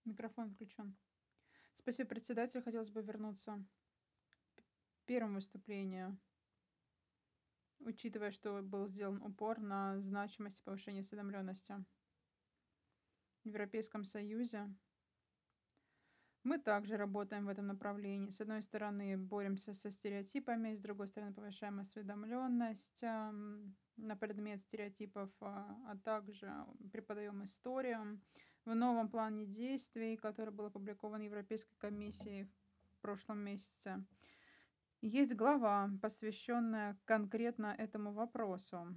Микрофон включен. Спасибо, председатель. Хотелось бы вернуться к первому выступлению, учитывая, что был сделан упор на значимость повышения осведомленности. В Европейском Союзе мы также работаем в этом направлении. С одной стороны, боремся со стереотипами, с другой стороны, повышаем осведомленность на предмет стереотипов, а также преподаем историю. В новом плане действий, который был опубликован Европейской комиссией в прошлом месяце, есть глава, посвященная конкретно этому вопросу.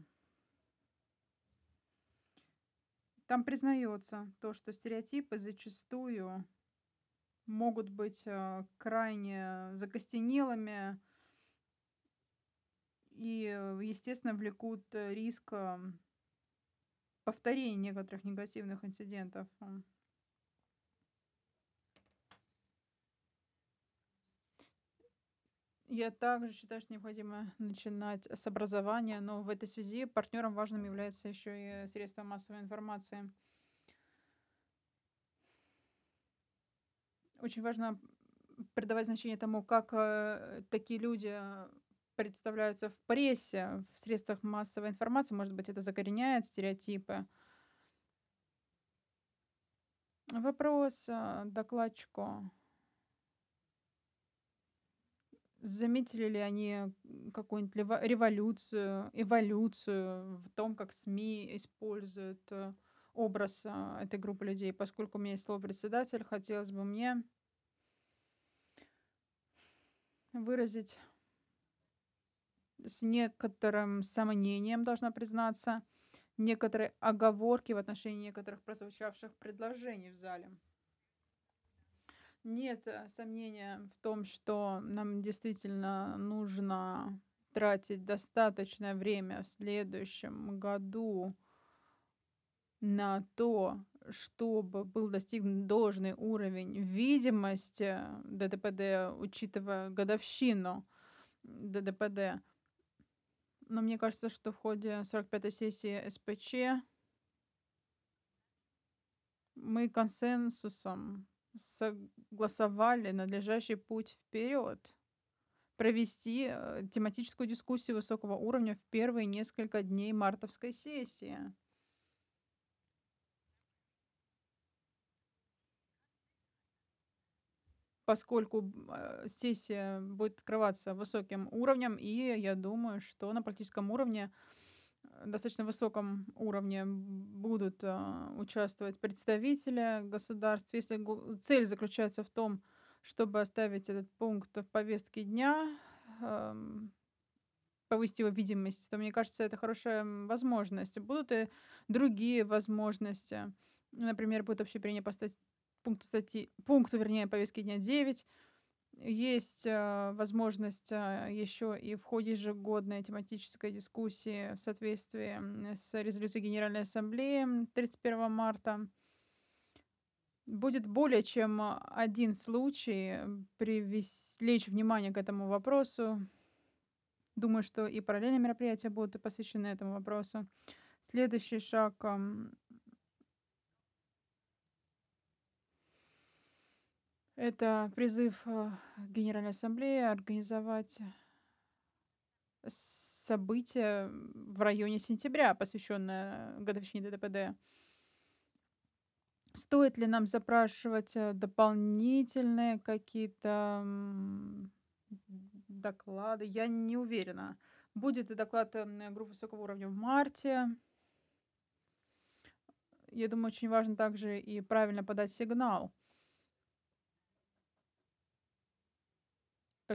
Там признается то, что стереотипы зачастую могут быть крайне закостенелыми и, естественно, влекут риск повторения некоторых негативных инцидентов. Я также считаю, что необходимо начинать с образования, но в этой связи партнером важным является еще и средства массовой информации. Очень важно придавать значение тому, как такие люди представляются в прессе, в средствах массовой информации. Может быть, это закореняет стереотипы. Вопрос докладчику. Заметили ли они какую-нибудь революцию, эволюцию в том, как СМИ используют образ этой группы людей? Поскольку у меня есть слово председатель, хотелось бы мне выразить с некоторым сомнением, должна признаться, некоторые оговорки в отношении некоторых прозвучавших предложений в зале. Нет сомнения в том, что нам действительно нужно тратить достаточное время в следующем году на то, чтобы был достигнут должный уровень видимости ДДПД, учитывая годовщину ДДПД. Но мне кажется, что в ходе 45-й сессии СПЧ мы консенсусом согласовали надлежащий путь вперед, провести тематическую дискуссию высокого уровня в первые несколько дней мартовской сессии. Поскольку сессия будет открываться высоким уровнем, и я думаю, что на политическом уровне, достаточно высоком уровне, будут участвовать представители государств. Если цель заключается в том, чтобы оставить этот пункт в повестке дня, повысить его видимость, то, мне кажется, это хорошая возможность. Будут и другие возможности. Например, будет общепринято поставить пункту, вернее, повестки дня 9. Есть возможность еще и в ходе ежегодной тематической дискуссии в соответствии с резолюцией Генеральной Ассамблеи 31 марта. Будет более чем один случай привлечь внимание к этому вопросу. Думаю, что и параллельные мероприятия будут посвящены этому вопросу. Следующий шаг это призыв Генеральной Ассамблеи организовать событие в районе сентября, посвященное годовщине ДДПД. Стоит ли нам запрашивать дополнительные какие-то доклады? Я не уверена. Будет и доклад группы высокого уровня в марте. Я думаю, очень важно также и правильно подать сигнал.